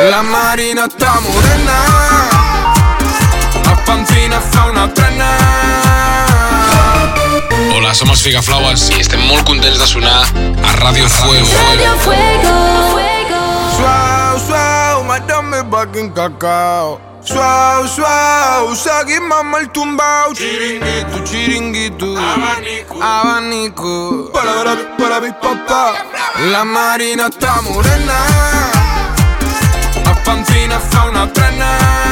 La Marina està morena, a Pancina fa una trena. Hola, somos Figaflowers y estem molt contents de sonar a Radio Fuego. Radio Fuego. Suau, suau, madame bakin cacao. Suau, suau, seguimos el tumbao. Chiringuito, chiringuito, abanico, abanico. Para mi papá. La Marina está morena, a Pancina fa una trena.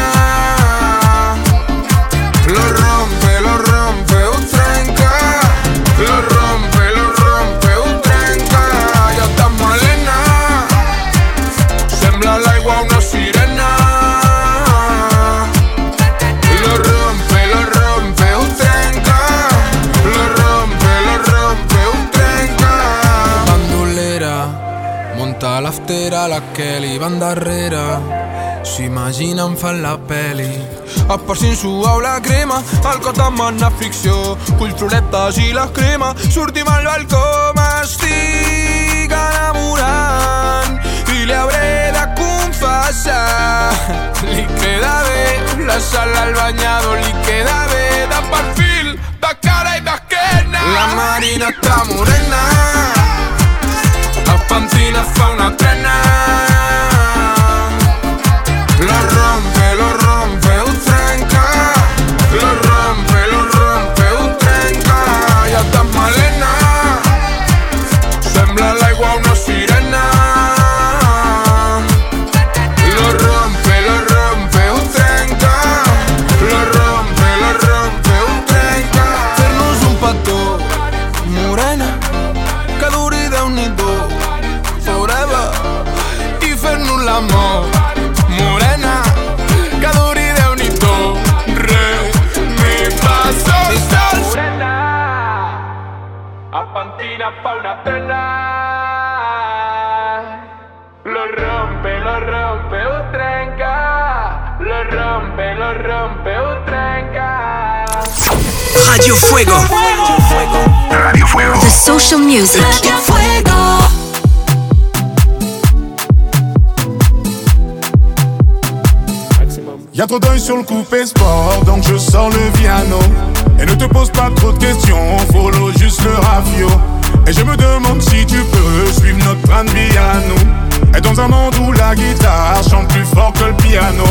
Lo rompe, un trenca. Lo rompe, un trenca. Ja està malena, sembla l'aigua una sirena. Lo rompe, un trenca. Lo rompe, un trenca. Bandolera, monta l'aftera, la Kelly van darrere. S'imaginen fan la peli. Esparcint suau la crema, el cos demana fricció. Culturetes i la crema, sortim al balcó. M'estic enamorant i li hauré de confessar. Li queda bé la sala al banyador, li queda bé de perfil, de cara i d'esquena. La Marina està morena, a Pancina fa una trena. Lo rompe, un trenca. Lo rompe, un trenca. Ja està malena, sembla l'aigua una sirena. Lo rompe, un trenca. Lo rompe, un trenca. Fer-nos un petó, morena, que duri Déu-n'hi-do, forever, i fer-nos l'amor. Morena, que duri Déu-n'hi-do, re, mi, fa, sol, sol. Morena, a Pancina fa una trena. Lo rompe, un trenca. Lo rompe, un trenca. Radio Fuego. Radio Fuego. The social music. Radio Fuego. Y'a trop d'œil sur le coupé sport, donc je sors le piano. Et ne te pose pas trop de questions, follow juste le rafio. Et je me demande si tu peux suivre notre train de vie à nous. Et dans un monde où la guitare chante plus fort que le piano.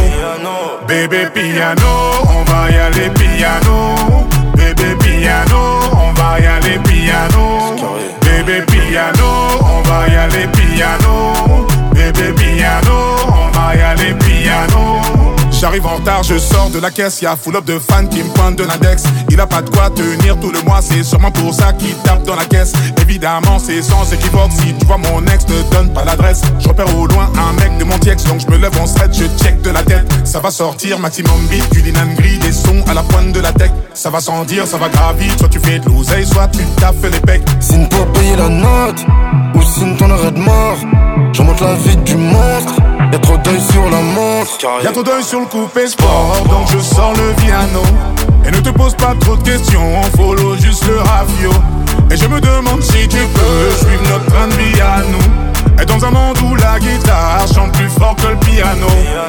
Bébé piano, on va y aller piano. Bébé piano, on va y aller piano. Bébé piano, on va y aller piano. Bébé piano, on va y aller piano. J'arrive en retard, je sors de la caisse, y'a full up de fans qui me pointent de l'index. Il a pas de quoi tenir tout le mois, c'est sûrement pour ça qu'il tape dans la caisse. Évidemment c'est sans équivoque, si tu vois mon ex ne donne pas l'adresse. Je repère au loin un mec de mon tiex, donc je me lève en stretch, je check de la tête. Ça va sortir, maximum beat, du linan gris, des sons à la pointe de la tech. Ça va sans dire, ça va gravir, soit tu fais de l'oseille, soit tu taffes les pecs. Signe pour payer la note, ou signe ton arrêt de mort. Je monte la vie du monstre, y'a trop d'œil sur la montre. Y'a trop d'œil sur le coupé sport, donc je sors le piano. Et ne te pose pas trop de questions, follow juste le rafio. Et je me demande si tu peux suivre notre train de vie à nous. Et dans un monde où la guitare chante plus fort que le piano.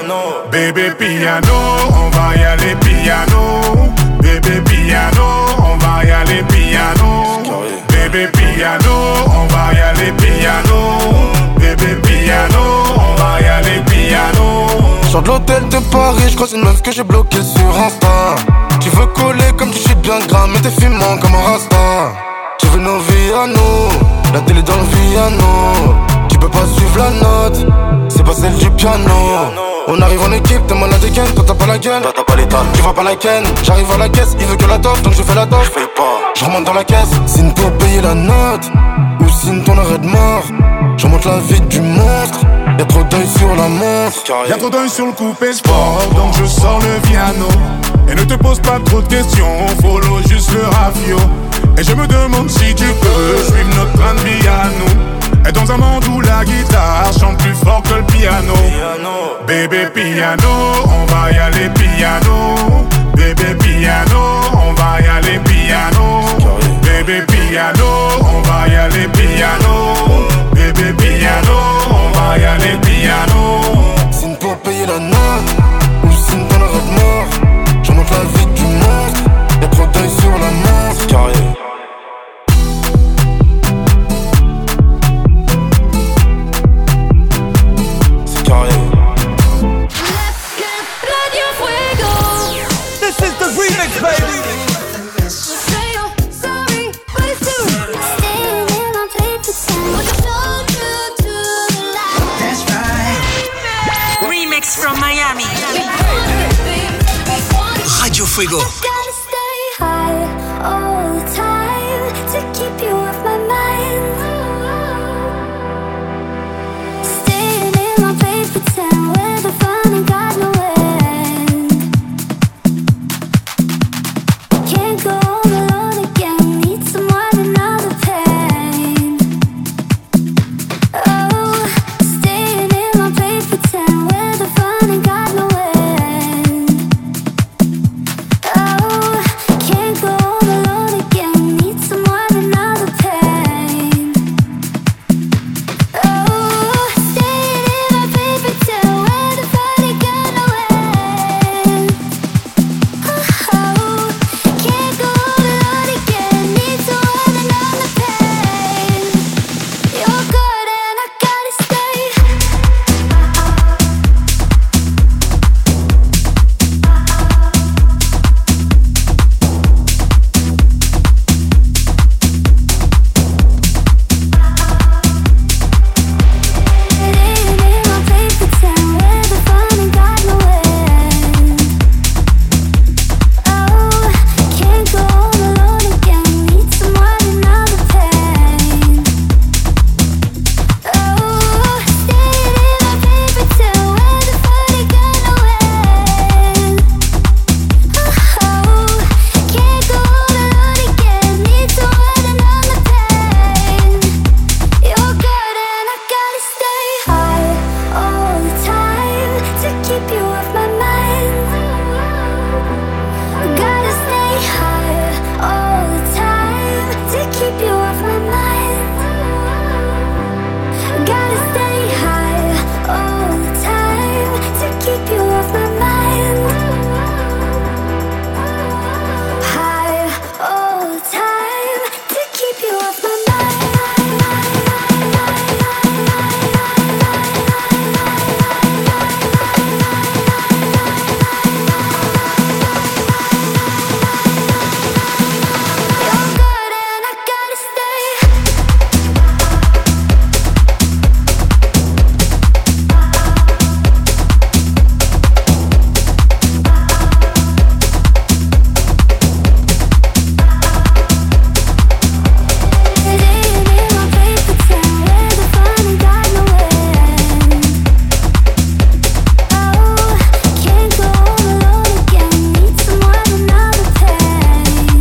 Bébé piano, on va y aller piano. Bébé piano, on va y aller piano. Bébé piano, on va y aller piano. Bébé piano, on va y aller piano. Sors de l'hôtel de Paris, j'croise une meuf que j'ai bloquée sur Insta. Tu veux coller comme tu shit bien gras, mais t'es fumant comme un rasta. Tu veux nos vies à nous, la télé dans le piano. Tu peux pas suivre la note, c'est pas celle du piano. On arrive en équipe, t'es malade et ken, toi t'as pas la gueule, t'as pas l'état, tu vois pas la ken. J'arrive à la caisse, il veut que la toffe, donc je fais la toffe. J'paye pas, j'remonte dans la caisse. Signe pour payer la note, ou signe ton arrêt de mort. Je monte la vie du monstre, y'a trop d'œil sur la montre. Y'a trop d'œil sur le coupé sport, donc je sors le piano. Et ne te pose pas trop de questions, follow juste le rafio. Et je me demande si tu peux suivre notre train de vie à nous. Et dans un monde où la guitare chante plus fort que le piano. Bébé piano, on va y aller piano. Bébé piano, on va y aller piano. Bébé piano, on va y aller piano. Bébé piano, on va y aller piano. Signe pour Mix from Miami. Radio Fuego. Gotta stay high all the time to keep you off my mind. Staying in my paper town where the fun ain't got no end. Can't go home alone again. Need someone another pain. Oh, staying in my paper town where the fun ain't got no end. Oh, can't go home alone again. Need someone another pain. Oh, staying in my paper town where the fun ain't got no end. Oh, can't go home alone again. Need someone another pain. You're good and I gotta stay. Staying in my paper town where the fun ain't got no end. Oh, can't go home alone again. Need someone another pain. Oh, staying in my paper town where the fun ain't got no end. Oh, can't go home alone again. Need someone another pain. You're good and I gotta stay high all the time to keep you off my mind. Gotta stay high all the time to keep you off my mind. Gotta stay high all the time to keep you off my mind. High all the time to keep you off my You're good and I gotta stay. Staying in my paper town where the fun ain't got no end. Oh, can't go home alone again. Need someone another pain.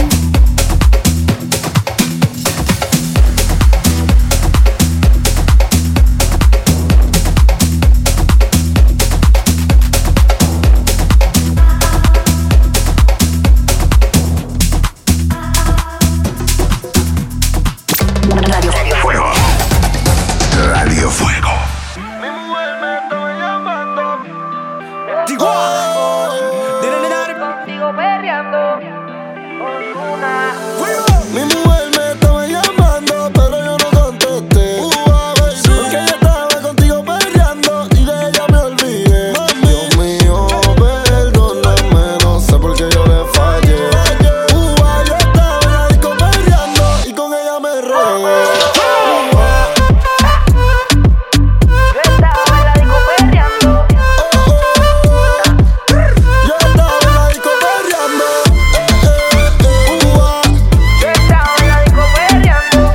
Radio Fuego. Radio Fuego. Contigo perreando. Mi mujer me estaba llamando, pero yo no contesté. Porque ella estaba contigo perreando y de ella me olvidé. Dios mío, perdóname, no sé por qué yo le fallé. Yo estaba en la disco perreando y con ella me regué. Yo estaba en la disco perreando. Yo estaba en la disco perreando. Yo estaba en la disco perreando.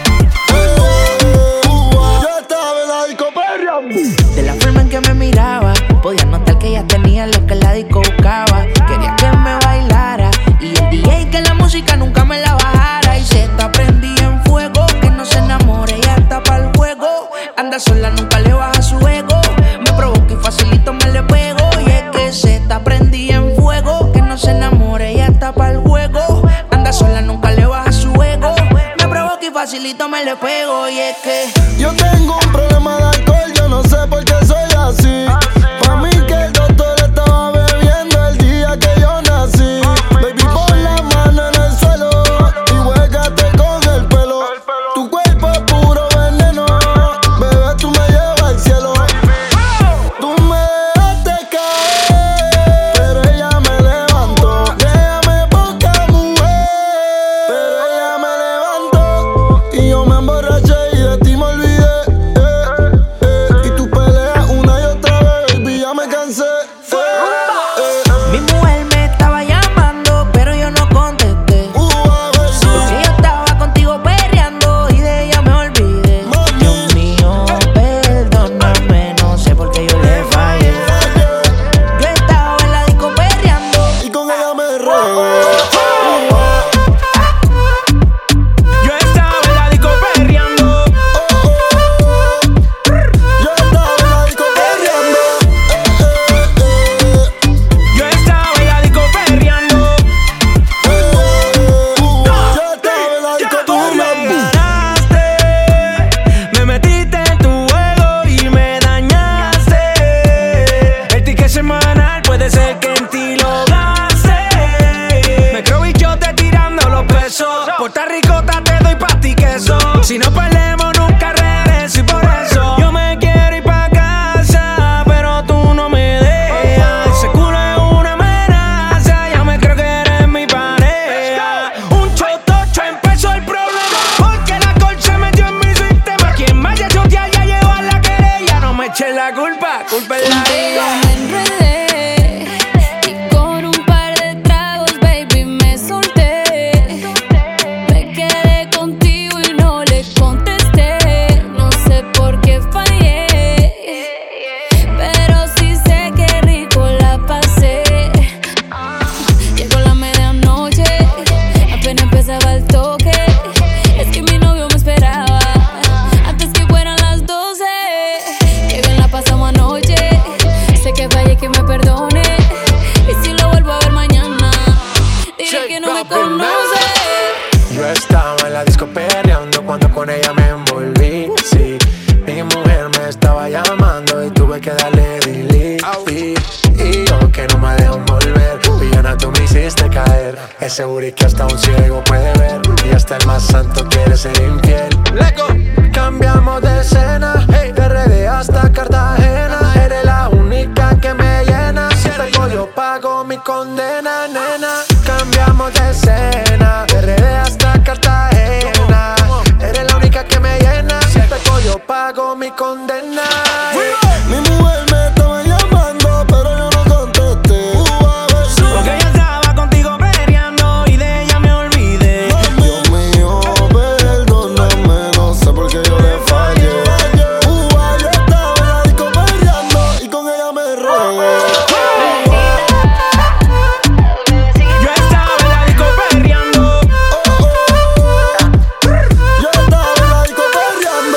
Yo estaba en la disco perreando. De la forma en que me miraba, podía notar que ella tenía lo que la disco buscaba. Quería que me bailara y el DJ que la música nunca me la bajara. Y se está prendida en fuego, que no se enamore, ella está pa'l juego. Anda sola, nunca le baja su ego. Me provoca y facilito me le pego. Y es que se está prendida en fuego, que no se enamore, ella está pa'l juego. Anda sola, nunca le baja su ego. Me provoca y facilito me le pego. Y es que Yo tengo un problema de alcohol, yo no sé por qué soy así. Pa' mí que el doctor estaba bebiendo el día que yo nací. Baby, pon la mano en el suelo y huégate con el pelo. Tu cuerpo es puro veneno, bebé, tú me llevas al cielo. Tú me dejaste caer, pero ella me levantó. Déjame poca mujer, pero ella me levantó. Y yo me emborraché y de ti me olvidé. echen la culpa es la vida. Me enredé y con un par de tragos, baby, me solté. Me quedé contigo y no le contesté. No sé por qué fallé, pero sí sé que rico la pasé. Llegó la medianoche, apenas empezaba el toque. Es que mi novio me esperaba antes que fueran las 12. Qué bien la pasamos anoche. Sé que fallé, que me perdone. Y si lo vuelvo a ver mañana, diré que no me conoce. Yo estaba en la disco perreando cuando con ella me envolví. Sí, mi mujer me estaba llamando y tuve que darle delete. Y yo que no me dejo envolver, villana, tú me hiciste caer. Es seguro que hasta un ciego puede ver, y hasta el más santo quiere ser infiel. Cambiamos de escena, de RD hasta Cartagena. Eres la única que me llena. Si pego yo pago mi condena, nena. Cambiamos de escena, de RD hasta Cartagena. Eres la única que me llena. Si pego yo pago mi condena. Mi mujer me estaba llamando, pero yo no contesté. Porque yo estaba contigo peleando y de ella me olvidé. Dios mío, perdóname, no sé por qué yo le fallé. Yo estaba en la disco perreando y con ella me regué. Yo estaba en la disco perreando. Yo estaba en la disco perreando.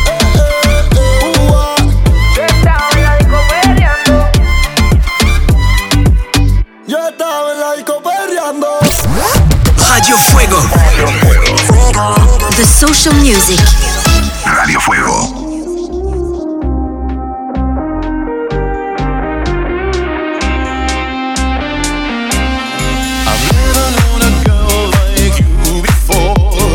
Yo estaba en la disco perreando. Radio Fuego. The social music. Radio Fuego. I've never known a girl like you before.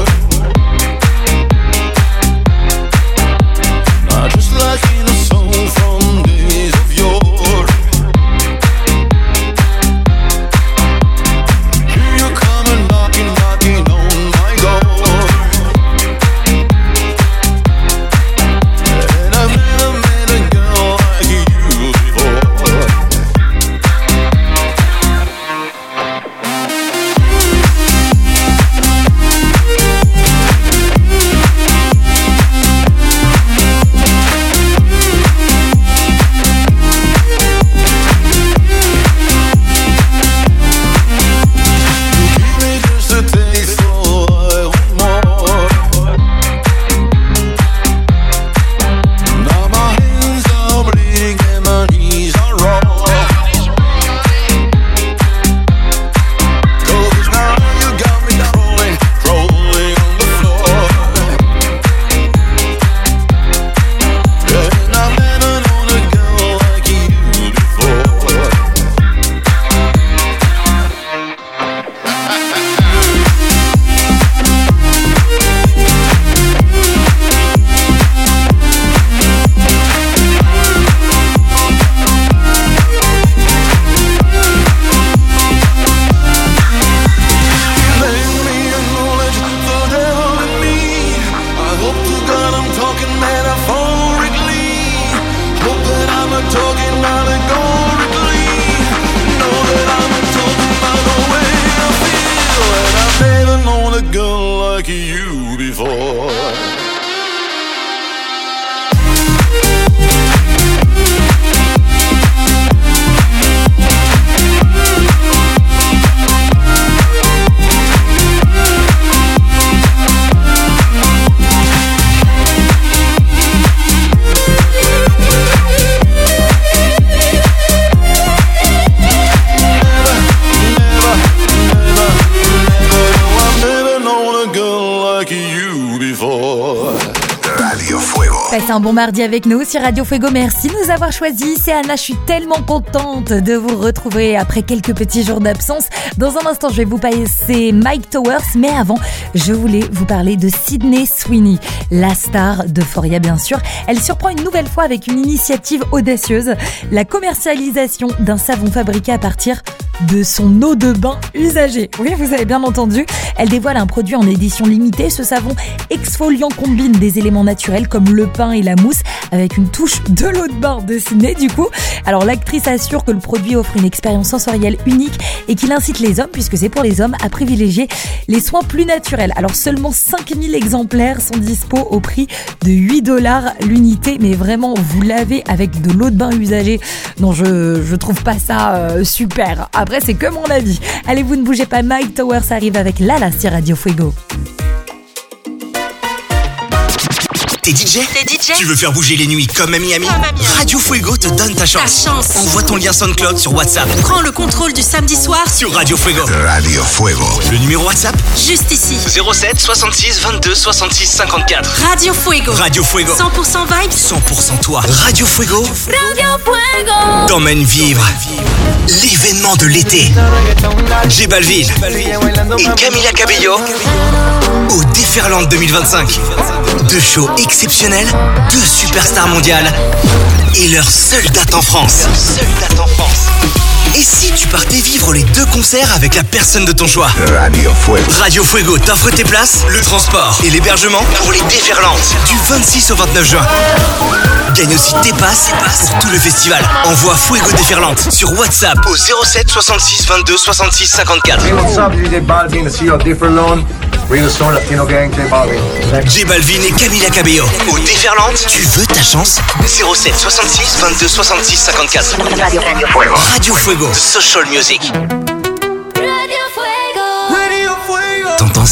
Not just like in a song from days of yore. Here you come and knocking on my door. And I've never met a girl like you before. Give me just a taste, so I want more. Now my hands are bleeding and my knees are raw. 'Cause now you got me crawling on the floor. And I've never known a girl like you before. Let me acknowledge the devil in me. I hope to God I'm talking metaphorically. Hope that I'm not talking allegorically. Know that I'm not talking about the way I feel. And I've never known a girl like you before. I've never known a girl like you before. Radio Fuego. Passez un bon mardi avec nous sur Radio Fuego. Merci de nous avoir choisis. C'est Anna, je suis tellement contente de vous retrouver après quelques petits jours d'absence. Dans un instant, je vais vous passer Mike Towers, mais avant, je voulais vous parler de Sydney Sweeney, la star d'Euphoria bien sûr. Elle surprend une nouvelle fois avec une initiative audacieuse, la commercialisation d'un savon fabriqué à partir de son eau de bain usagée. Oui, vous avez bien entendu. Elle dévoile un produit en édition limitée. Ce savon exfoliant combine des éléments naturels comme le pain et la mousse avec une touche de l'eau de bain dessinée du coup. Alors l'actrice assure que le produit offre une expérience sensorielle unique et qu'il incite les hommes, puisque c'est pour les hommes, à privilégier les soins plus naturels. Alors seulement 5000 exemplaires sont dispo au prix de 8$ l'unité, mais vraiment vous lavez avec de l'eau de bain usagée. Non, je trouve pas ça super. Après c'est que mon avis. Allez, vous ne bougez pas, Mike Towers arrive avec Lala sur Radio Fuego. T'es DJ ? Tu veux faire bouger les nuits comme à Miami ? Radio Fuego te donne ta chance. Envoie ton lien SoundCloud sur WhatsApp. Prends le contrôle du samedi soir Sur Radio Fuego. Radio Fuego. Le numéro WhatsApp ? juste ici. 07 66 22 66 54. Radio Fuego. Radio Fuego. 100% vibes. 100% toi. Radio Fuego Radio Fuego. t'emmène vivre l'événement de l'été. J Balvin et Camila Cabello au Déferland 2025. 2 shows exceptionnels, 2 superstars mondiales et leur seule date en France. Et si tu partais vivre les 2 concerts avec la personne de ton choix ? Radio Fuego. Radio Fuego t'offre tes places, le transport et l'hébergement pour les Déferlantes du 26 au 29 juin. Gagne aussi tes passes pour tout le festival. Envoie Fuego Déferlante sur WhatsApp au 07 66 22 66 54. Hey, what's up, DJ Balvin, the CEO of Differland. Real Soul Latino Gang, J Balvin. J Balvin et Camila Cabello au Déferlante. Tu veux ta chance ? 07 66 22 66 54. Radio Fuego. Radio Fuego, Social Music. Radio Fuego. T'entends ça ?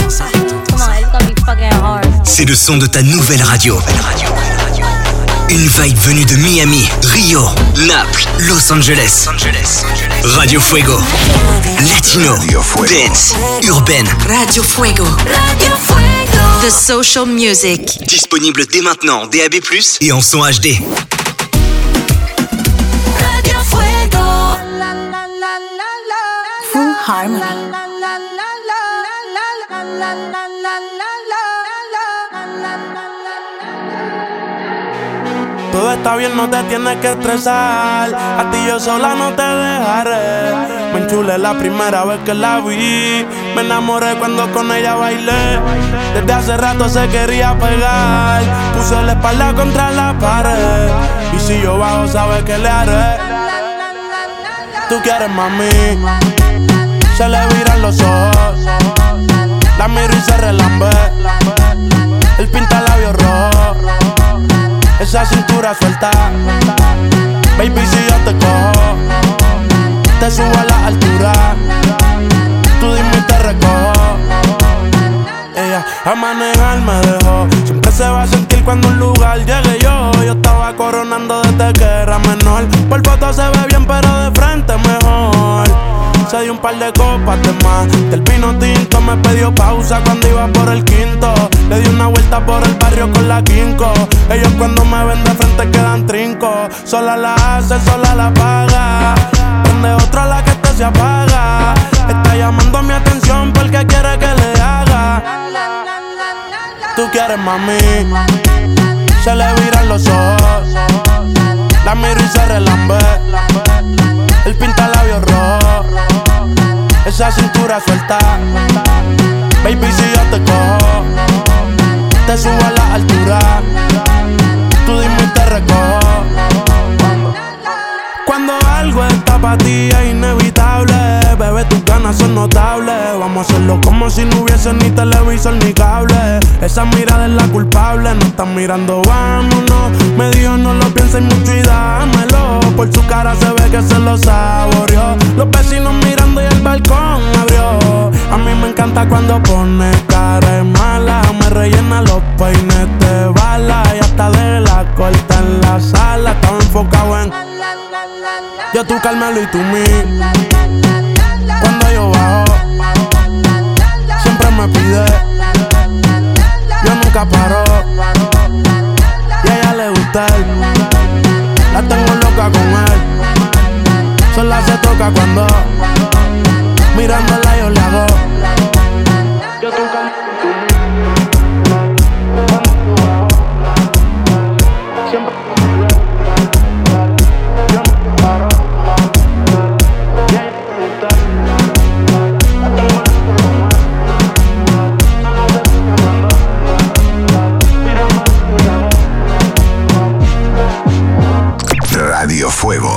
C'est le son de ta nouvelle radio. Une vibe venue de Miami, Rio, Naples, Los Angeles. Radio Fuego. Latino, dance, urbaine. Radio Fuego. Radio Fuego. The Social Music. Disponible dès maintenant en DAB+, et en son HD. Radio Fuego. Full Harmony. Todo está bien, no te tienes que estresar. A ti yo sola no te dejaré. Me enchulé la primera vez que la vi. Me enamoré cuando con ella bailé. Desde hace rato se quería pegar. Puse la espalda contra la pared. Y si yo bajo, sabes que le haré. Tú quieres, mami. Se le viran los ojos. La miro y se relambe. El pinta labios rojo. Esa cintura suelta. Baby, si yo te cojo, te subo a la altura. Tú dime y te recojo. Ella a manejar me dejó. Siempre se va a sentir cuando un lugar llegue yo. Yo estaba coronando desde que era menor. Por foto se ve bien, pero de frente mejor. Se dio un par de copas de más. Del vino tinto me pidió pausa cuando iba por el quinto. Le di una vuelta por el barrio con la quinco. Ellos cuando me ven de frente quedan trinco. Sola la hace, sola la paga. Prende otra la que este se apaga. Está llamando mi atención porque quiere que le haga. Tú quieres, mami. Se le viran los ojos. La miro y se relambe. El pinta labios rojo. Esa cintura suelta. Baby, si yo te cojo, te subo a la altura. Tú dime y te recojo. Cuando algo está para ti es inevitable. Bebé, tus ganas son notables. Vamos a hacerlo como si no hubiese ni televisor ni cable. Esa mirada es la culpable. No están mirando, vámonos. Me dijo no lo pienses mucho y dámelo. Por su cara se ve que se lo saboreó. Los vecinos mirando y el balcón abrió. A mí me encanta cuando pone cara de mala. Me rellena los peines de bala. Y hasta de la corta en la sala. Estaba enfocado en yo tú Carmelo y tú mí. Cuando yo bajo siempre me pide. Yo nunca paro. Y a ella le gusta él. La tengo loca con él. Sola se toca cuando mirándola yo le hago. Yo tú Carmelo y tú mí. Siempre me pide. Yo nunca paro. Radio Fuego.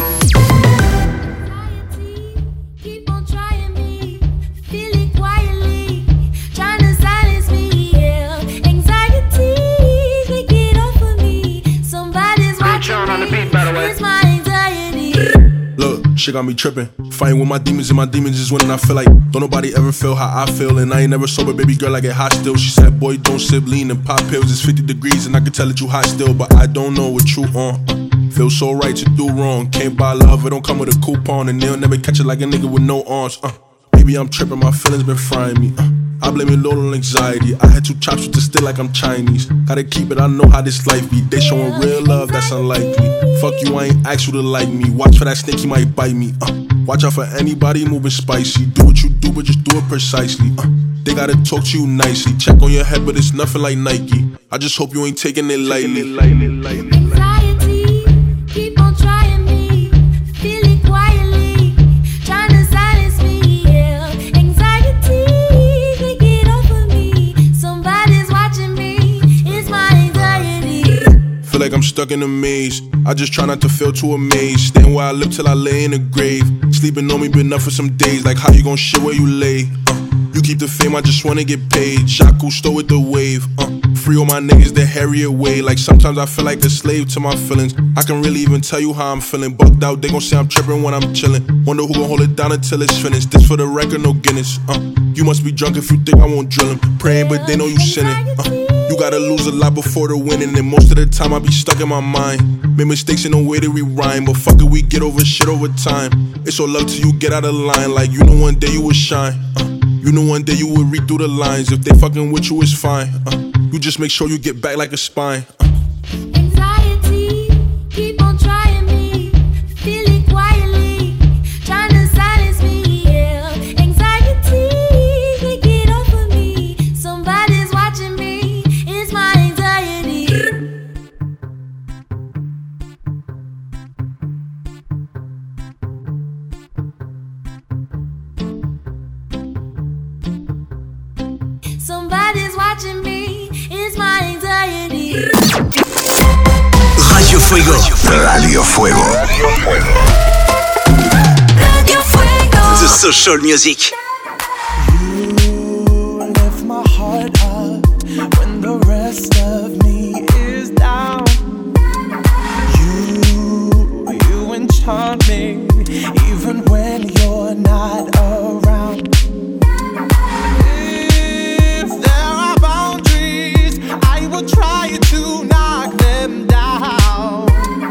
Keep on trying me, feel it quietly, trying to silence me, yeah. Anxiety, they get off of me. Somebody's watching me, it's my anxiety. Look, shit got me tripping. Fighting with my demons and my demons is winning. I feel like don't nobody ever feel how I feel. And I ain't never sober, baby girl, I get hot still. She said, boy, don't sip lean and pop pills. It's 50 degrees and I can tell that you hot still. But I don't know what you on. Feel so right to do wrong. Can't buy love, it don't come with a coupon. And they'll never catch it like a nigga with no arms. Maybe I'm tripping, my feelings been frying me. I blame it load on anxiety. I had 2 chops with the stick like I'm Chinese. Gotta keep it, I know how this life be. They showing real love, that's unlikely. Fuck you, I ain't asked you to like me. Watch for that snake, he might bite me. Watch out for anybody moving spicy. Do what you do, but just do it precisely. They gotta talk to you nicely. Check on your head, but it's nothing like Nike. I just hope you ain't taking it lightly. Anxiety, keep on trying me, feel it quietly, trying to silence me, yeah. Anxiety, they get off of me. Somebody's watching me, it's my anxiety. Feel like I'm stuck in a maze. I just try not to feel too amazed. Staying where I live till I lay in the grave. Sleeping on me been up for some days. Like how you gon' shit where you lay? You keep the fame, I just wanna get paid. Shot Cousteau with the wave. Free all my niggas the Harriet way. Like sometimes I feel like a slave to my feelings. I can really even tell you how I'm feeling. Bugged out, they gon' say I'm tripping when I'm chillin'. Wonder who gon' hold it down until it's finished. This for the record, no Guinness. You must be drunk if you think I won't drill him. Praying, but they know you sinning. You gotta lose a lot before the winning. And most of the time I be stuck in my mind. Made mistakes in no way to rewind. But fuck it, we get over shit over time. It's all love till you get out of line. Like you know one day you will shine. You know one day you will read through the lines. If they fucking with you, it's fine. You just make sure you get back like a spine. Anxiety, keep on trying me, feel it quietly, trying to silence me, yeah. Anxiety, they get off of me. Somebody's watching me, it's my anxiety. Somebody's watching me, it's my anxiety. Radio Fuego. Radio Fuego. Radio Fuego. The social music. You lift my heart up when the rest of me is down. You enchant me even when you're not around. I will try to knock them down.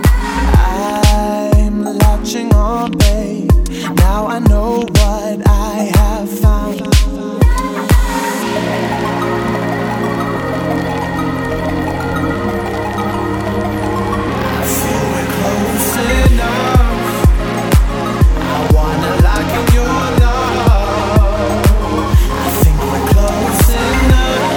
I'm latching on, babe. Now I know what I have found. I feel we're close enough. I wanna lock in your love. I think we're close enough.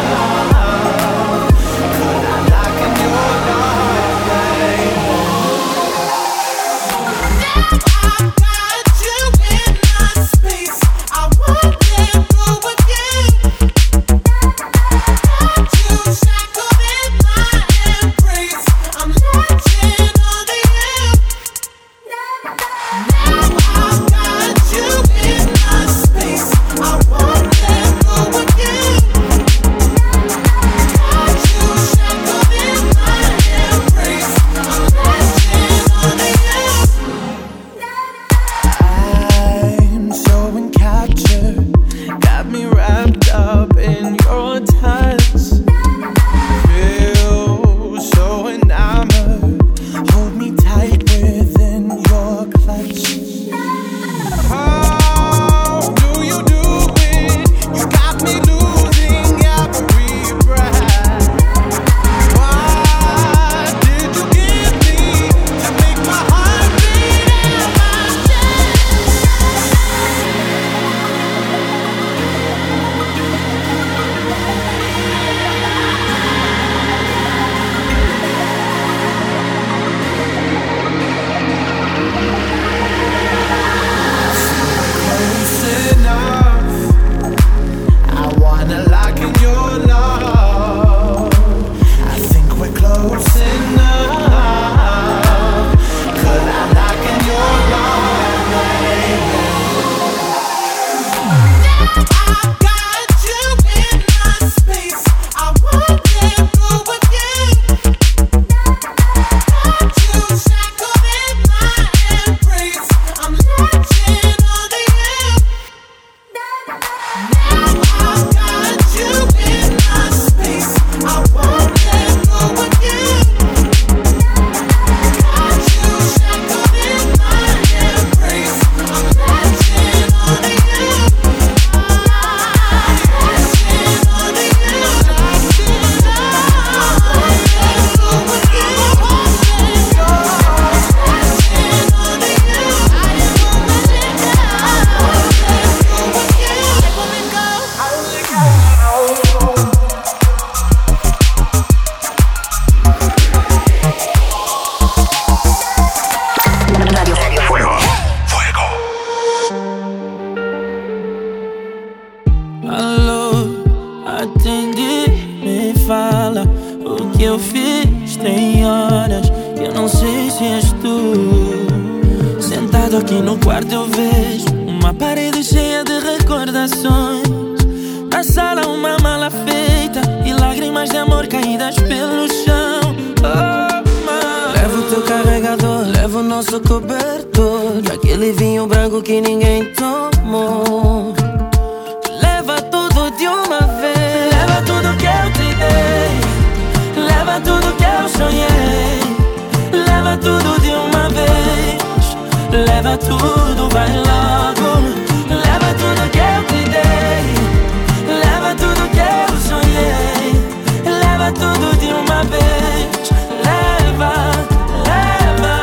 Sento aqui no quarto eu vejo uma parede cheia de recordações. Na sala uma mala feita e lágrimas de amor caídas pelo chão. Levo teu carregador, levo nosso cobertor, aquele vinho branco que ninguém tomou. Leva tudo de uma vez, leva tudo que eu te dei, leva tudo que eu sonhei, leva tudo de uma vez, leva tudo, vai logo. Leva tudo que eu te dei, leva tudo que eu sonhei, leva tudo de uma vez, leva, leva.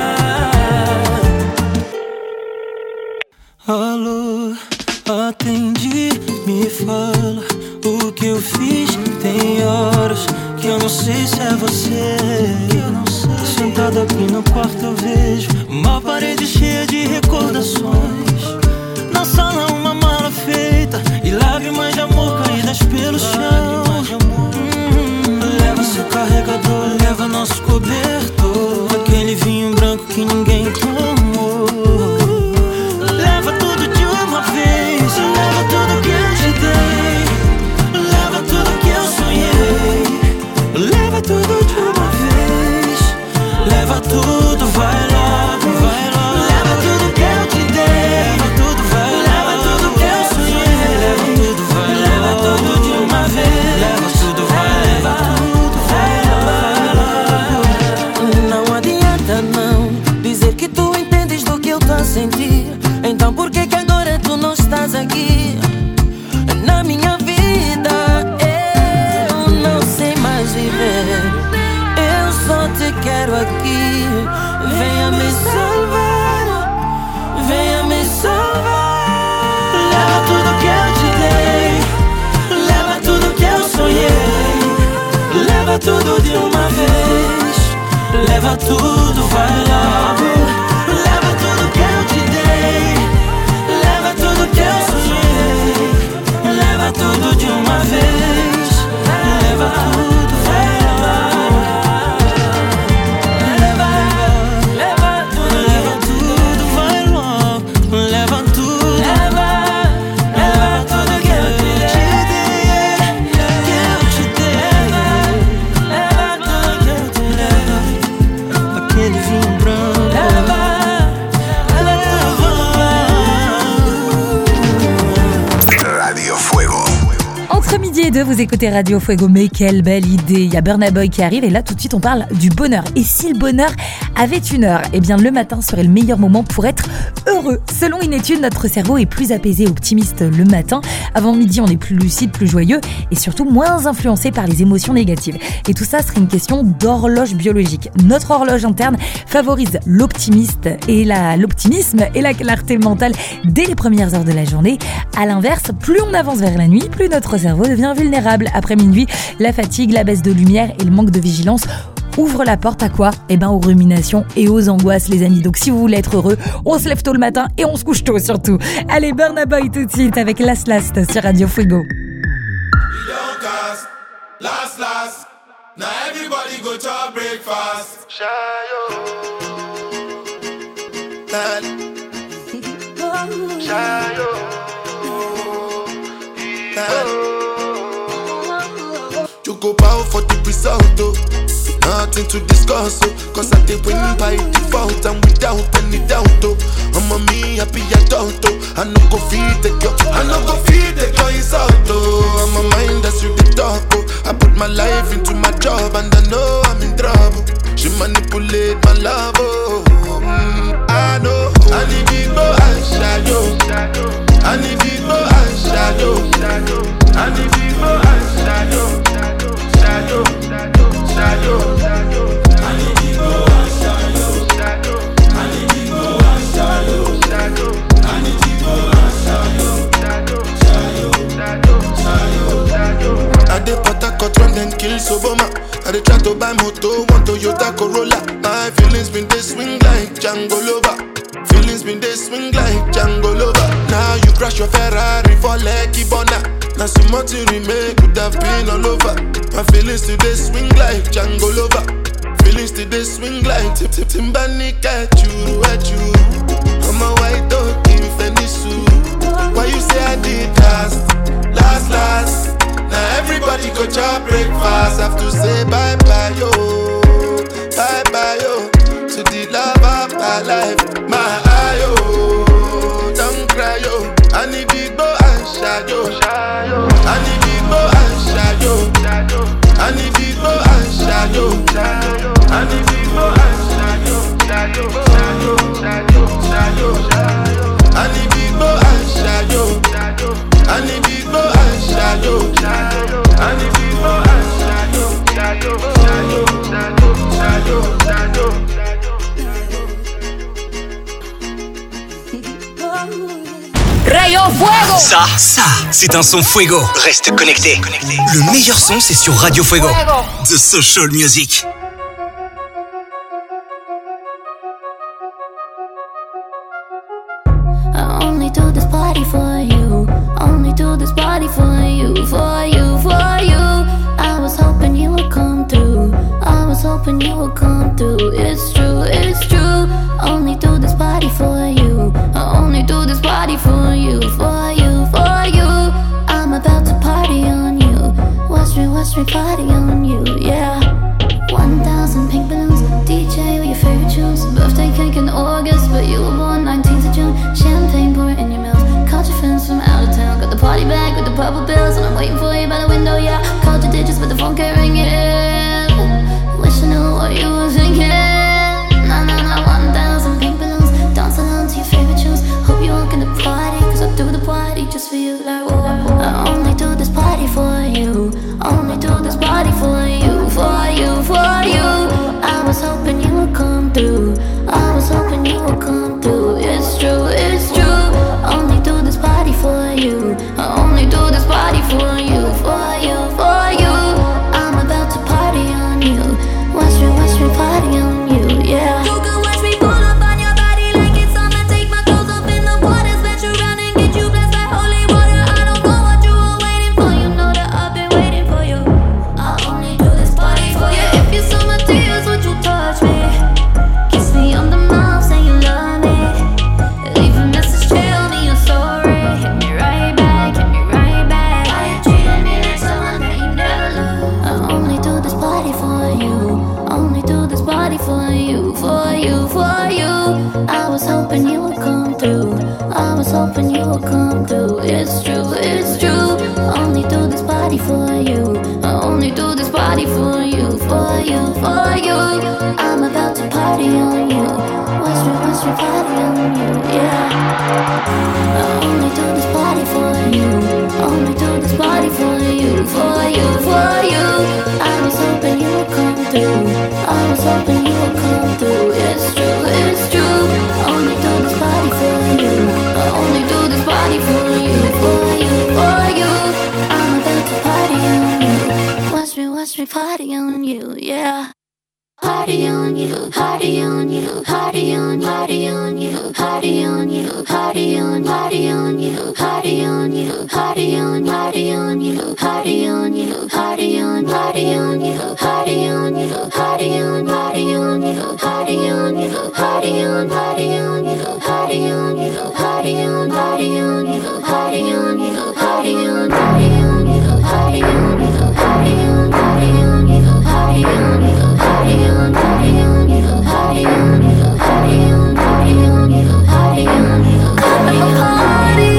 Alô, atendi, me fala o que eu fiz. Tem horas que eu não sei se é você. Sentado aqui no quarto eu vejo uma parede cheia de recordações. Na sala uma mala feita e lágrimas de amor caídas pelo chão. Leva seu carregador, leva nosso cobertor, aquele vinho branco que ninguém tomou. Leva tudo de uma vez, leva tudo que eu te dei, leva tudo que eu sonhei, leva tudo de uma vez, leva tudo, vai logo, vai logo. Leva tudo que eu te dei, leva tudo, vai, leva tudo que eu sonhei, leva tudo, vai, leva tudo de uma vez, leva tudo, vai, leva tudo, vai, não adianta não dizer que tu entendes do que eu tô a sentir. Então por que que agora tu não estás aqui na minha vida? Eu não sei mais viver, eu só te quero aqui. Venha me salvar, venha me salvar. Leva tudo que eu te dei, leva tudo que eu sonhei, leva tudo de uma vez, leva tudo, vai logo. Leva tudo que eu te dei, leva tudo que eu sonhei, leva tudo de uma vez, leva tudo, vai logo. Leva tudo, vai logo. Leva tudo, leva tudo que eu te dei, que eu te dei, leva tudo que eu te dei, aquele vinho branco, leva. Radio Fuego. Entre midi et deux, vous écoutez Radio Fuego, mais quelle belle idée. Il y a Burna Boy qui arrive et là tout de suite on parle du bonheur. Et si le bonheur avait une heure, eh bien le matin serait le meilleur moment pour être heureux. Selon une étude, notre cerveau est plus apaisé et optimiste le matin. Avant midi, on est plus lucide, plus joyeux et surtout moins influencé par les émotions négatives. Et tout ça serait une question d'horloge biologique. Notre horloge interne favorise l'optimisme et la clarté mentale dès les premières heures de la journée. À l'inverse, plus on avance vers la nuit, plus notre cerveau devient vulnérable. Après minuit, la fatigue, la baisse de lumière et le manque de vigilance ouvre la porte à quoi ? Eh ben aux ruminations et aux angoisses, les amis. Donc si vous voulez être heureux, on se lève tôt le matin et on se couche tôt surtout. Allez, Burna Boy tout de suite avec Last Last sur Radio Fuego. Last, now everybody go to breakfast. You go bow for the result, oh. Nothing to discuss, oh. Cause I did win by default and without any doubt, oh. I'm a me happy adult, oh. I no go feed the girl, I no go feed the girl insult, oh. I'm a mind that's you the talk, oh. I put my life into my job and I know I'm in trouble. She manipulate my love, oh. I know, I need people and shadow. I need people and shadow. I need people and shadow. Shadow. I need people and shadow. I need people and shadow. I need people and shadow. I dey put a cut run then kill Soboma. I dey try to buy moto, one Toyota Corolla. My feelings been they swing like Django Lover. Feelings been they swing like Django Lover. Now you crash your Ferrari for Lucky Bona. Now so much you remake could have been all over. My feelings today swing like Django Lover. Feelings today swing like Timbani at you. last. Now everybody go chop breakfast. Have to say bye bye yo, bye bye yo, to the love of my life. My ayo, don't cry yo. I need big boy and shadow. I need big boy and shadow. I need big boy and shadow. I need big boy and shadow. I need big boy and shadow. I need big boy and shadow. I need big boy and shadow. Rayo Fuego! Ça, c'est un son Fuego. Reste connecté. Le meilleur son, c'est sur Radio Fuego. The Social Music. I only do this party for you. Only do this party for you, for you, for you. I was hoping you would come through. I was hoping you would come through. It's true, it's true. Only do this party for you. I only do this party for you, for you, for you. I'm about to party on you. Watch me party on you, yeah. 1,000 pink balloons, DJ with your favorite tunes. Birthday cake in August, but you were born 19th of June. Champagne pouring in your mouth. Caught your friends from out of town. Got the party bag with the purple bills, and I'm waiting for you by the window, yeah. Called your digits, but the phone kept ringing. Wish I knew what you were thinking. Nah, 1,000 pink balloons. Dance along to your favorite tunes. Hope you walk in the party, cause I do the party just for you, like, whoa. I only do this party for you. Only do this party for you, for you, for you. I was hoping you would come through. I was hoping you would come through. It's true, it's true. Only do this party for you. I only do this party for you, for you, for you. I'm about to party on you. Watch me party on you, yeah. You can watch me pull up on your body like it's summer. Take my clothes off in the water, splash around and get you blessed by holy water. I don't know what you were waiting for. You know that I've been waiting for you. I only do this party for you. If you saw my tears, would you touch me? Kiss me on the mouth, say you love me. Leave a message, tell me you're sorry. Hit me right back, hit me right back. Why you treating me like someone that you never loved? I only do this party for you. Only do this party for you, for you, for you. I was hoping you would come through. I was hoping you would come through. It's true, it's true. Only do this party for you. I only do this party for you, for you, for you. I'm about to party on you. Watch me party on you, yeah. I only do this party for you. Only do this party for you, for you, for you. I was hoping you would come through. I was hoping you would come through. It's true, it's true. Only do this party for you. I only do this party for you, for you, for you. I'm about to party on you. Watch me party on you, yeah. Party on you, party on you, party on, party on you, party on you, party on, party on you, party on you, party on, party on you, party on you, party on, party on you, party on you, party on, party on you, party on you, party on, party on you, party on you, party on, party on you, party on you, party on, party on you, party on you, party on, party on you, party on you, party on you, party on, party on you, party on you, party on, party on you, party on you, party.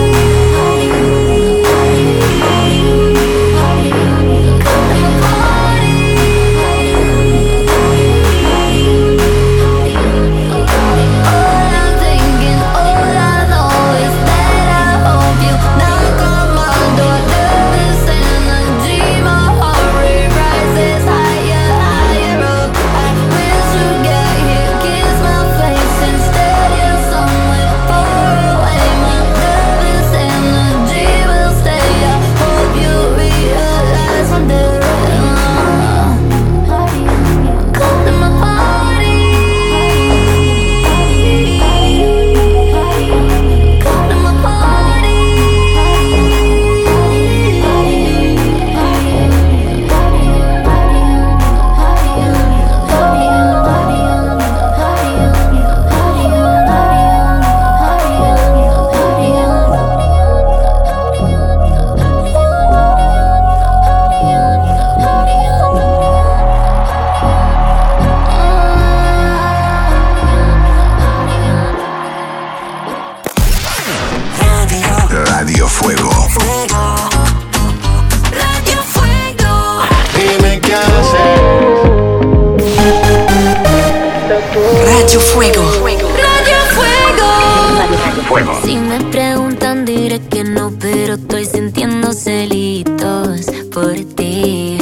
Radio Fuego. Radio Fuego. Si me preguntan diré que no, pero estoy sintiendo celitos por ti.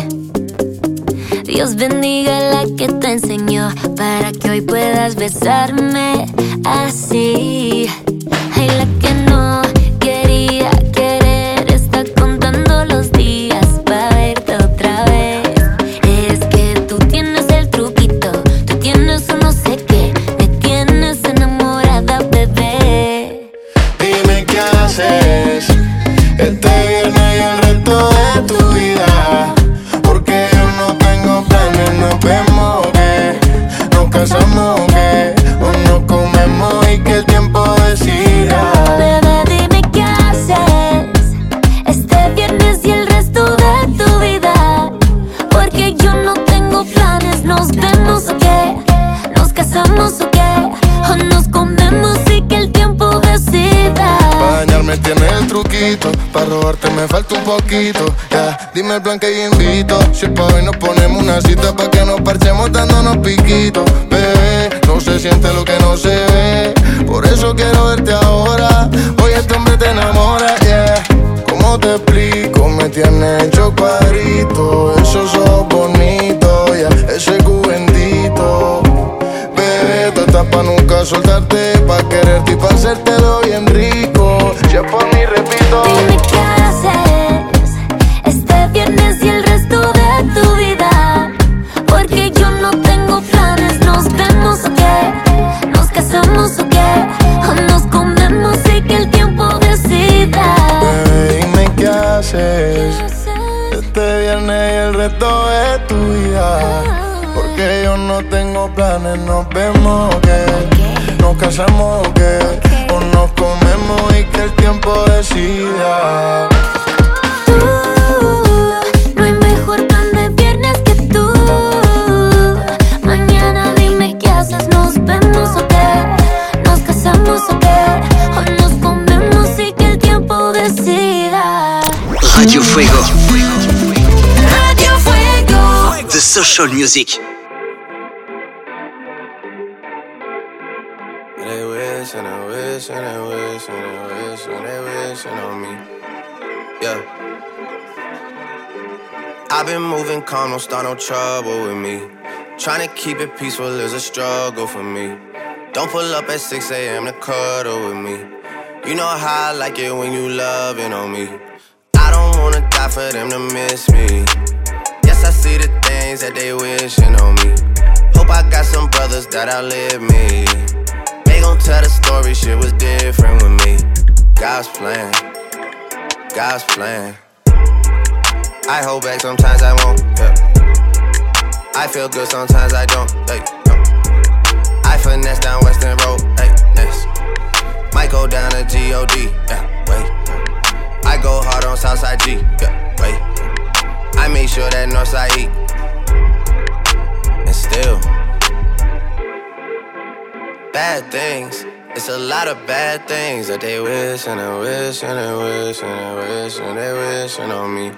Dios bendiga a la que te enseñó para que hoy puedas besarme así. Ay, la que no quería querer está contando los días para verte otra vez. Es que tú tienes el truquito, tú tienes un no sé qué, me tienes enamorada, bebé. Dime qué haces este viernes y el resto de tu vida, porque yo no tengo planes, nos vemos que nos casamos que o nos comemos y que el tiempo decida. Bebé, dime qué haces este viernes y el resto de tu vida, porque yo no tengo planes, nos vemos o qué, nos casamos o qué, o nos comemos y que el tiempo decida. Pa' dañarme tienes el truquito, pa' robarte me falta un poquito. Yeah. Dime el plan que yo invito, si es pa' hoy nos ponemos una cita pa' que nos parchemos dándonos piquitos. Bebé, no se siente lo que no se ve, por eso quiero verte ahora. Hoy este hombre te enamora, yeah. ¿Cómo te explico? Me tienes hecho cuadrito, esos ojos bonitos, yeah. Ese cubendito. Bebé, tú estás pa' nunca soltarte, pa' quererte y pa' hacértelo bien rico. Si es por mí, repito. Dime qué haces este viernes y el resto de tu vida, porque yo no tengo planes, nos vemos o qué, nos casamos o qué, o nos comemos y que el tiempo decida. Bebé, dime qué haces este viernes y el resto de tu vida, porque yo no tengo planes, nos vemos o qué, nos casamos o qué, o nos comemos y que el tiempo decida. No hay mejor plan de viernes que tú. Mañana dime qué haces, nos vemos o qué, nos casamos o qué, o nos comemos y que el tiempo decida. Radio Fuego. Radio Fuego. The Social Music. They wish and they wish and they wish and they wish and they wishing on me. Yeah. I've been moving calm, don't start no trouble with me. Trying to keep it peaceful is a struggle for me. Don't pull up at 6 a.m. to cuddle with me. You know how I like it when you loving on me. I don't wanna die for them to miss me. Yes, I see the things that they wishing on me. Hope I got some brothers that outlive me. They gon' tell the story, shit was different with me. God's plan, God's plan. I hold back, sometimes I won't, yeah. I feel good, sometimes I don't, hey, no. I finesse down Western Road, hey, next. Might go down to G.O.D., yeah, wait. I go hard on Southside G, yeah, wait. I make sure that Northside eat. And still bad things, it's a lot of bad things that they wish and they wish and they wish and they wish and they wishing on me.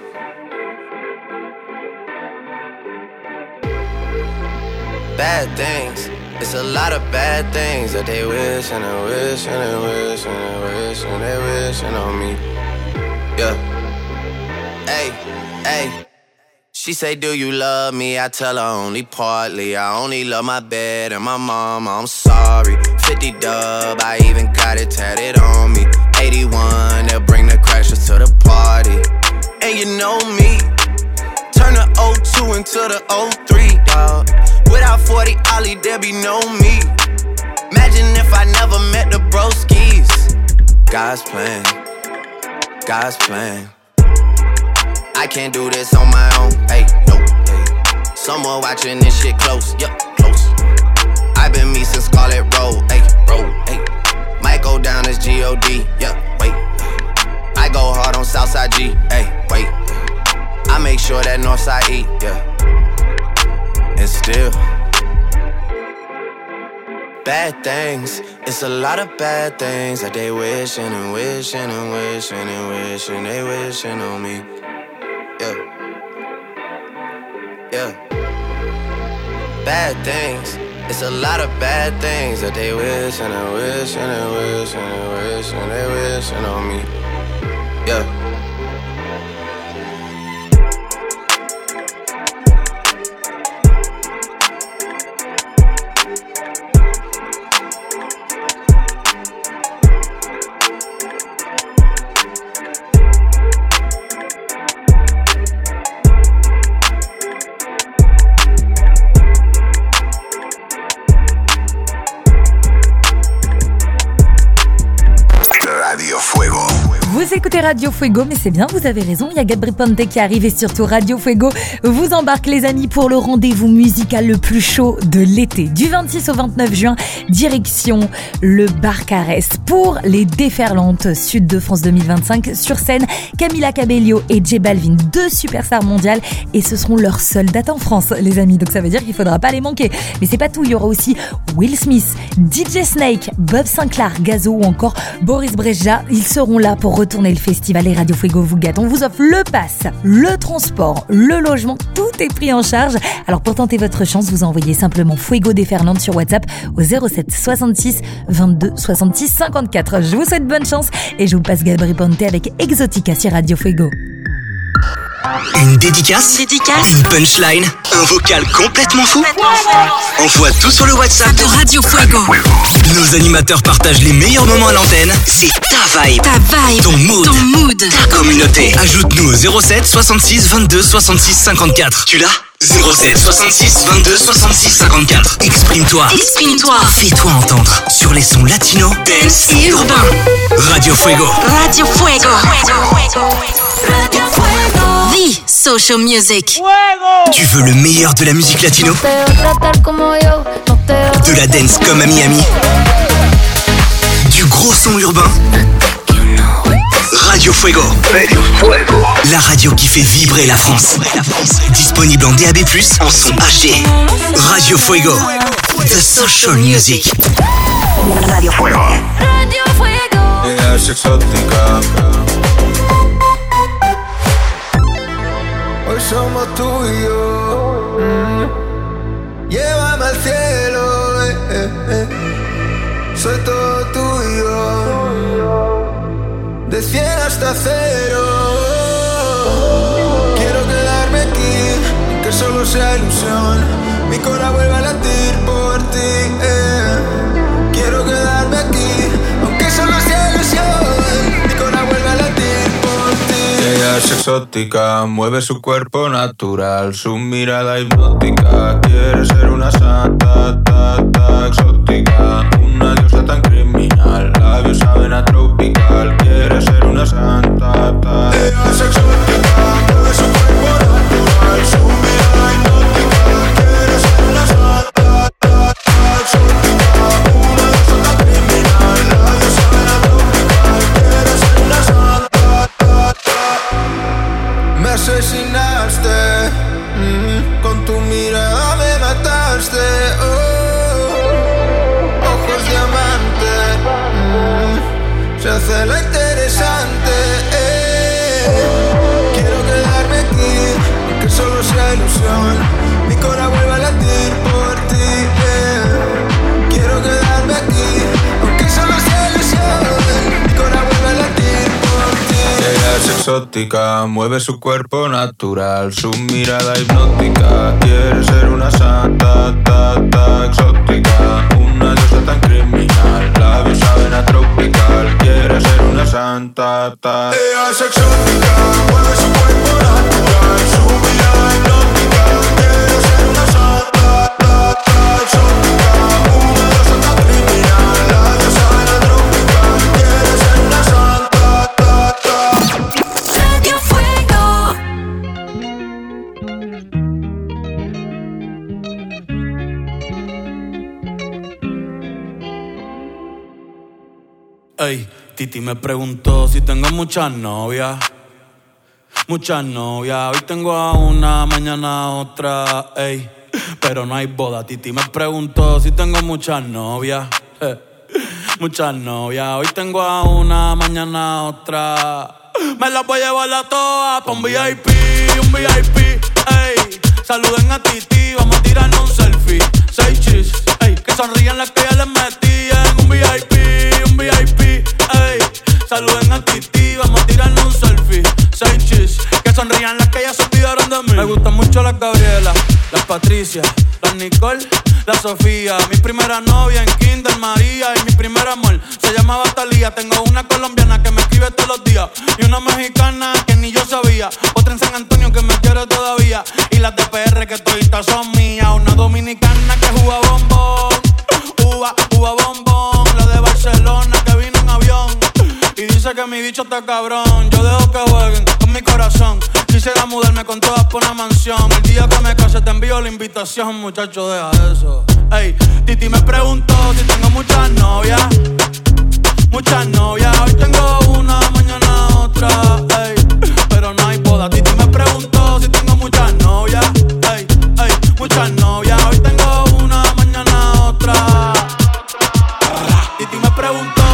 Bad things, it's a lot of bad things that they wish and they wish and they wish and they wish and they wishing on me. Yeah. Hey, hey. She say, do you love me? I tell her only partly. I only love my bed and my mama, I'm sorry. 50 dub, I even got it tatted on me. 81, they'll bring the crashers to the party. And you know me, turn the 02 into the 03, dawg. Without 40 Ollie, there be no me. Imagine if I never met the broskies. God's plan, God's plan. I can't do this on my own, hey, no, hey. Someone watching this shit close, yup, close. I've been me since Scarlet Road, hey, road, hey. Might go down as G.O.D., yeah, wait. I go hard on Southside G, hey, wait. I make sure that Northside eat, yeah. And still bad things, it's a lot of bad things that they wishing and wishing and wishing and wishing, they wishing on me. Yeah. Yeah. Bad things, It's a lot of bad things that they wish and they wish and they wish and they wish and they wishing on me. Yeah. Vous écoutez Radio Fuego, mais c'est bien, vous avez raison, il y a Gabri Ponte qui arrive et surtout Radio Fuego vous embarque les amis pour le rendez-vous musical le plus chaud de l'été. Du 26 au 29 juin, direction le Barcarès pour les Déferlantes Sud de France 2025. Sur scène, Camila Cabello et J Balvin, 2 superstars mondiales et ce seront leurs seules dates en France les amis, donc ça veut dire qu'il faudra pas les manquer. Mais c'est pas tout, il y aura aussi Will Smith, DJ Snake, Bob Sinclair, Gazo ou encore Boris Brejcha. Ils seront là pour retourner le festival et Radio Fuego vous gâte. On vous offre le pass, le transport, le logement, tout est pris en charge. Alors pour tenter votre chance, vous envoyez simplement Fuego Déferlante sur WhatsApp au 07 66 22 66 54. Je vous souhaite bonne chance et je vous passe Gabri Ponte avec Exotica sur Radio Fuego. Une dédicace, une punchline, un vocal complètement fou. Envoie tout sur le WhatsApp de Radio Fuego. Nos animateurs partagent les meilleurs moments à l'antenne. C'est ta vibe, ton mood, ta communauté. Ajoute-nous au 07 66 22 66 54. Tu l'as ? 07 66 22 66 54. Exprime-toi. Fais-toi entendre sur les sons latino, dance et urbain. Radio Fuego. Radio Fuego. The Social Music. Tu veux le meilleur de la musique latino? De la dance comme à Miami? Du gros son urbain? Radio Fuego. La radio qui fait vibrer la France. Disponible en DAB+, en son HD. Radio Fuego. The Social Music. Radio Fuego. Ella es exótica. Hoy somos tú y yo. Llévame al cielo. Soy todo tuyo. De 100 hasta 0. Quiero quedarme aquí, que solo sea ilusión. Mi corazón vuelve a latir por ti. Quiero quedarme aquí, aunque solo sea ilusión. Mi corazón vuelve a latir por ti. Ella es exótica, mueve su cuerpo natural, su mirada hipnótica. Quiere ser una santa, exótica, una diosa tan criminal. Labios saben a tropical. Quiere ser una santa, ella es exótica, mueve su cuerpo natural, su mirada hipnótica. Quiere ser una santa, exótica, una diosa tan criminal. Labios saben a tropical. Quiere ser una santa. Me asesinaste, con tu mirada me mataste. Ojos diamante, se hace la interesante. Quiero quedarme aquí, aunque solo sea ilusión. Mi corazón vuelve a latir por ti. Quiero quedarme aquí, aunque solo sea ilusión. Mi corazón vuelve a latir por ti. Ella es exótica, mueve su cuerpo natural, su mirada hipnótica. Quiere ser una santa, exótica, una diosa tan criminal. Labios saben a tropical. Quiere ser una santa, ella es exótica, mueve su cuerpo natural, su mirada hipnótica. Quiere ser una santa, exótica, una diosa tan criminal. Labios saben a tropical. Quiere ser una santa. Radio Fuego. Ey, Titi me preguntó si tengo muchas novias. Muchas novias, hoy tengo a una, mañana a otra, ey. Pero no hay boda. Titi me preguntó si tengo muchas novias. Muchas novias, hoy tengo a una, mañana a otra. Me las voy a llevar a todas pa' un VIP, ey. Saluden a Titi, vamos a tirarnos un selfie. 6 chis, ey. sonrían las que ya les metían. Un VIP, ey. Saluden a Titi, vamos a tirarnos un selfie. 6 chis, que sonrían las que ya se olvidaron de mí. Me gustan mucho las Gabriela, las Patricia, las Nicole, la Sofía. Mi primera novia en Kinder María y mi primer amor se llamaba Talía. Tengo una colombiana que me escribe todos los días y una mexicana que ni yo sabía. Otra en San Antonio que me quiere todavía y las de PR que toditas son mías. Una dominicana que juega bombón, uva bombón. La de Barcelona que vino en avión y dice que mi bicho está cabrón. Yo dejo que jueguen con mi corazón. Quisiera mudarme con todas por una mansión. El día que me case te envío la invitación, muchacho, deja eso. Ey, Titi me preguntó si tengo muchas novias. Muchas novias, hoy tengo una, mañana otra. Ey, pero no hay boda. Titi me preguntó si tengo muchas novias. Ey, muchas novias, hoy tengo una, mañana otra. Titi me preguntó.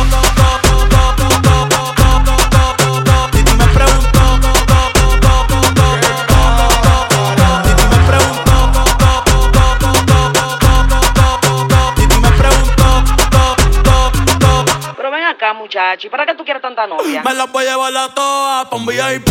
Muchacho, ¿y para qué tú quieres tanta novia? Me las voy a llevar a todas pa' un VIP,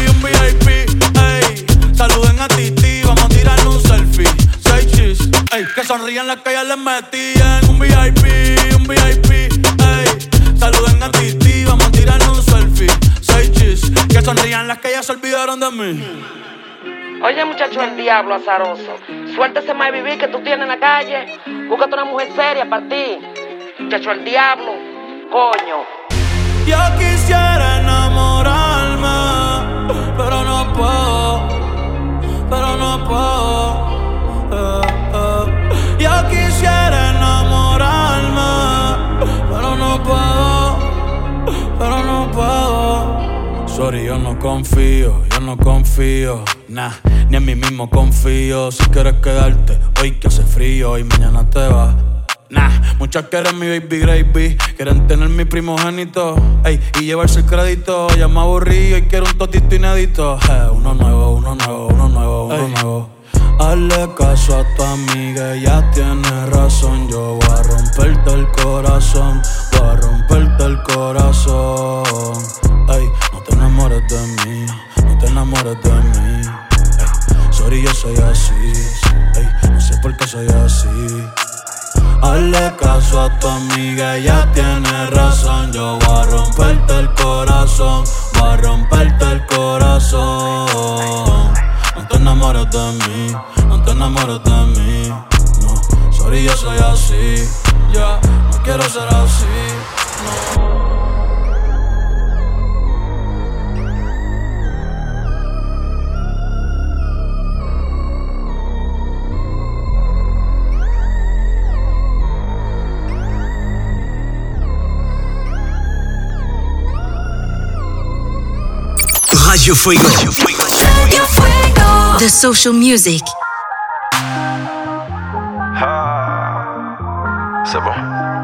ey. Saluden a Titi, vamos a tirarle un selfie. 6 chis, ey. Que sonrían las que ya les metían. Un VIP, ey. Saluden a Titi, vamos a tirarle un selfie. 6 chis, que sonrían las que ya se olvidaron de mí. Oye, muchacho, el diablo azaroso. Suéltese más vivir que tú tienes en la calle. Búscate una mujer seria para ti. Muchacho, el diablo. Coño. Yo quisiera enamorarme, pero no puedo. Yo quisiera enamorarme, pero no puedo. Sorry, yo no confío, nah, ni en mí mismo confío. Si quieres quedarte hoy que hace frío y mañana te vas. Nah, muchas quieren mi baby gravy, quieren tener mi primogénito, ey, y llevarse el crédito. Ya me aburrí y quiero un totito inédito. Uno nuevo. Hazle caso a tu amiga, ella tiene razón. Yo voy a romperte el corazón, ey, no te enamores de mí, ey, sorry, yo soy así, ey, no sé por qué soy así. Hazle caso a tu amiga, ella tiene razón. Yo voy a romperte el corazón, No te enamores de mí, no. Sorry, yo soy así, ya, no quiero ser así, no. Radio Fuego. The social music. C'est bon.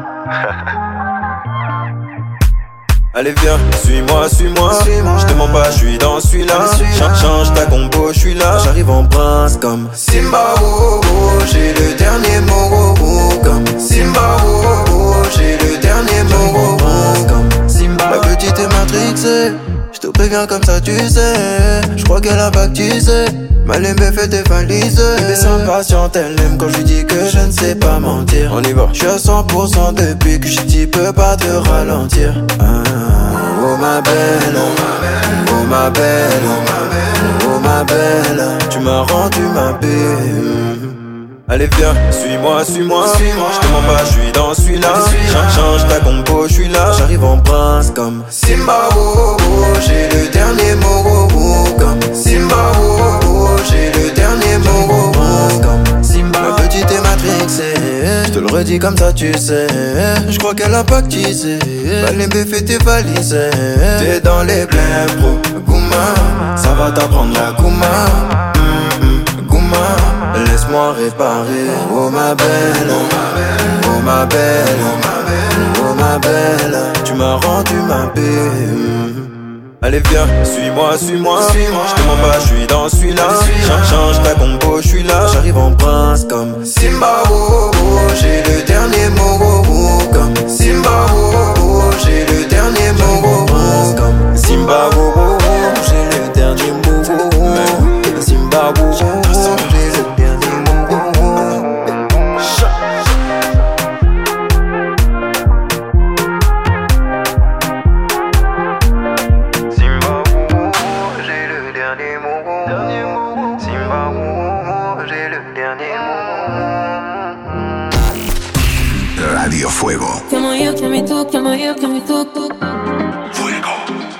Allez viens, suis-moi. Je te mens pas, je suis dans celui-là. Change ta compo, je suis là. J'arrive en prince comme Simba, oh, oh. J'ai le dernier mot, oh, oh. Comme Simba, oh, oh. J'ai le dernier mot, oh, oh. Comme Simba. La petite est matrixée, je te préviens comme ça tu sais. Je crois qu'elle a baptisé, mal aimé fait tes valises. Bébé sans patiente, elle aime quand je lui dis que je ne sais pas mentir. On y va. Je suis à 100% depuis que je dis peux pas te ralentir. Oh ma belle, oh ma belle, oh ma belle, tu m'as rendu ma belle. Allez viens, suis-moi. Je te mens pas, je suis dans celui-là. Change ta compo, je suis là. J'arrive en prince comme Simba, oh, oh. J'ai le dernier mot, oh, oh. Comme Simba, oh, oh. J'ai le dernier mot, oh, oh. Comme Simba. Ma petite est matrixée, je te le redis comme ça tu sais. Je crois qu'elle a pactisé, Balembe fait tes valises. T'es dans les blés pro, Gouma. Ça va t'apprendre la Gouma. Laisse-moi réparer. Oh ma belle, oh ma belle, oh ma belle, tu m'as rendu ma belle. Allez viens, suis-moi, suis-moi. Je te mens pas, je suis dans celui-là. Change ta combo, je suis là. J'arrive en prince comme Simba, oh, oh. J'ai le dernier mot, oh, oh. Comme Simba, oh, oh. J'ai le dernier mot, oh, oh. Comme Simba, oh, oh. J'ai le dernier mot, oh, oh. Simba, oh, oh. J'ai le dernier mot, oh, oh. Radio Fuego. Chiamo io, chiami tu, chiamo io, chiami tu. Fuego.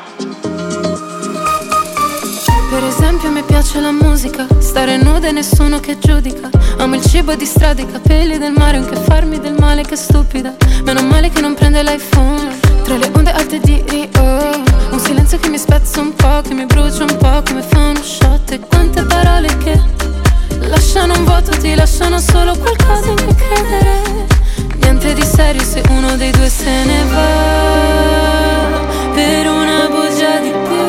Per esempio mi piace la musica, stare nuda e nessuno che giudica. Amo il cibo di strada, i capelli del mare, anche farmi del male, che stupida. Meno male che non prende l'iPhone, tra le onde alte di Rio. Un silenzio che mi spezza un po', che mi brucia un po', come fa uno shot. E quante parole che lasciano un vuoto, ti lasciano solo qualcosa in cui credere. Niente di serio se uno dei due se ne va, per una bugia di più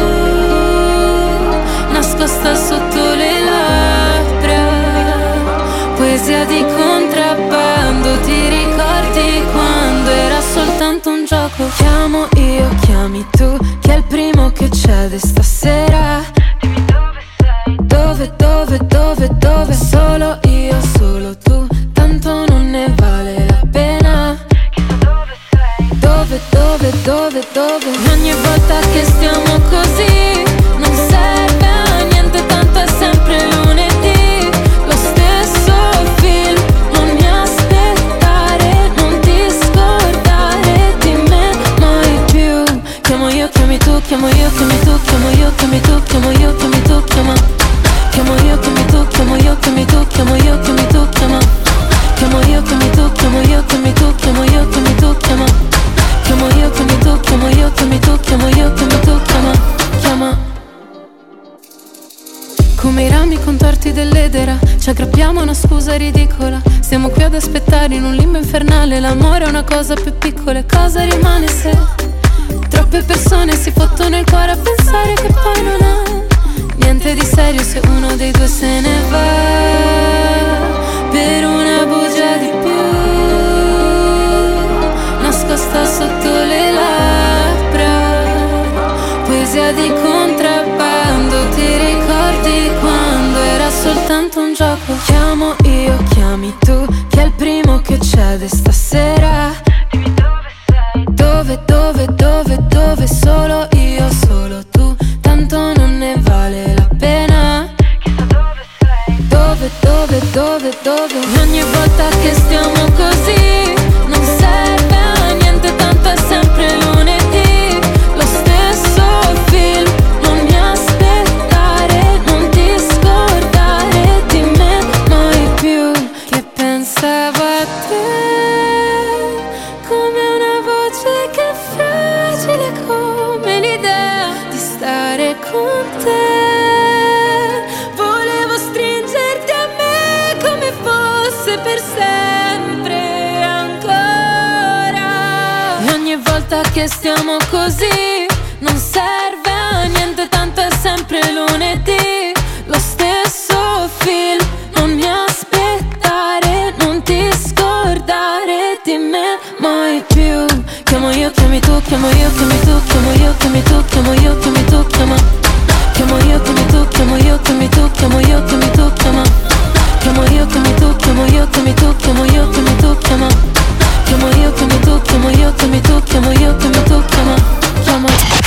nascosta sotto le labbra. Poesia di contrabbando, ti ricordi quando era soltanto un gioco? Chiamo io, chiami tu, chi è il primo che cede stasera? Dimmi dove sei, dove, solo io, solo tu, tanto non ne vale la pena. Chissà dove sei, dove, ogni volta che stiamo così non serve a niente, tanto è sempre lunedì. Lo stesso film, non mi aspettare, non ti scordare di me mai più. Chiamo io, chiami tu, chiamo io, chiami tu, chiamo io, chiami tu, chiamo io, chiami tu, chiamo io, chiami tu, chiamo io, chiami tu, chiamo io, chiami tu, chiamo io, chiami tu, chiamo io, chiami tu, chiamo io, chiami tu, chiamo io, chiami tu, chiamo io, chiami tu, chiamo io, chiami tu, chiama. Come i rami contorti dell'edera, ci aggrappiamo a una scusa ridicola. Stiamo qui ad aspettare in un limbo infernale. L'amore è una cosa più piccola, e cosa rimane se troppe persone si fottono il cuore a pensare che poi non ha niente di serio se uno dei due se ne va, per una bugia di più nascosta sotto le labbra. Poesia di contrabbando, ti ricordi quando era soltanto un gioco? Chiamo io, chiami tu, chi è il primo che cede stasera? Dimmi dove sei, dove, solo io, solo tu, tanto non ne vale la pena. Chissà dove sei, dove, ogni volta che stiamo così non serve a niente, tanto è sempre lunedì. Lo stesso film, non mi aspettare, non ti scordare di me mai più. Che pensavo a te come una voce che è fragile come l'idea di stare con te. Volevo stringerti a me come fosse per sempre ancora. E ogni volta che stiamo così non serve a niente, tanto è sempre lunedì. Lo stesso film, non mi aspettare, non ti scordare di me mai più. Chiamo io, chiami tu, chiamo io, chiami tu, chiamo io, chiami tu, chiamo io, chiami tu, chiamo io, chiami tu, chiamo io, chiami tu, chiamo io, chiami tu, chiamo io, chiami tu, chiamo io, chiami tu, chiamo io, chiami tu, chiamo io, chiami tu, chiamo io, chiami tu, chiamo io, chiami tu, chiamo.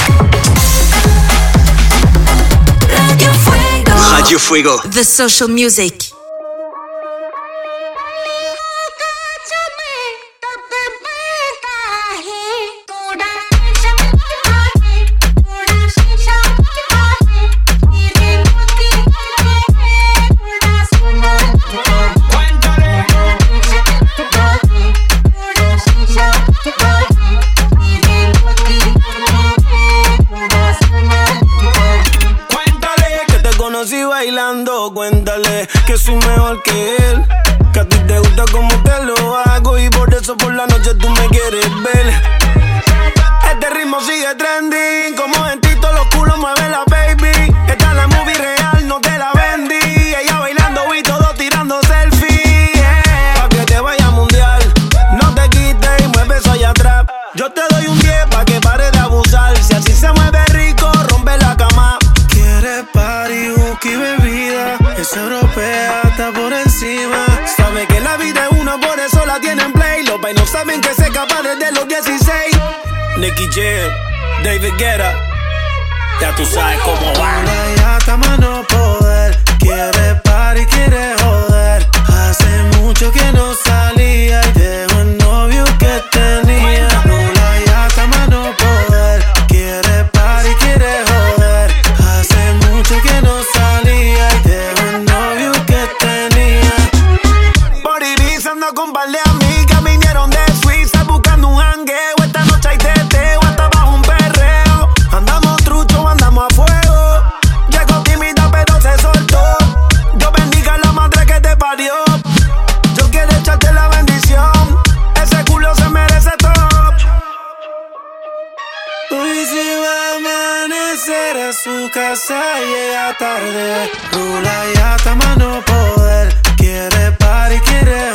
Radio Fuego. The social music. Cuéntale que soy mejor que él, que a ti te gusta como te lo hago y por eso por la noche tú me quieres ver. Este ritmo ritmo sigue trending. Como en Tito los culos mueve la baby. Esta es la movie real, no te la vendí. Ella bailando y todo tirando selfie. Pa' que te vaya mundial, no te quites y mueve eso allá atrás. Yo te doy un 10 pa' que pare de abusar. Si así se mueve rico, rompe la cama. Quiere party, whisky, bebida. Es europea, está por encima. Sabe que la vida es una, por eso la tienen play. Los vainos saben que se escapa desde los 16. Nicky Jam, David Guetta, ya tú sabes cómo va. Ya está más no poder. Quiere party, quiere joder. Hace mucho que no salía y dejó el novio que tenía. Rula ya está más no poder. Quiere party, quiere joder. Hace mucho que no salía y dejó el novio que tenía. Por Ibiza ando con par de amigas, vinieron de Suiza buscando un jangueo. Esta noche hay teteo, hasta bajo un perreo. Andamos trucho, andamos a fuego. Llegó tímida pero se soltó. Dios bendiga a la madre que te parió. Yo quiero echarte la bendición. Ese culo se merece todo. Hoy se va a amanecer a su casa y llega tarde. Rula ya está más no poder. Quiere party, quiere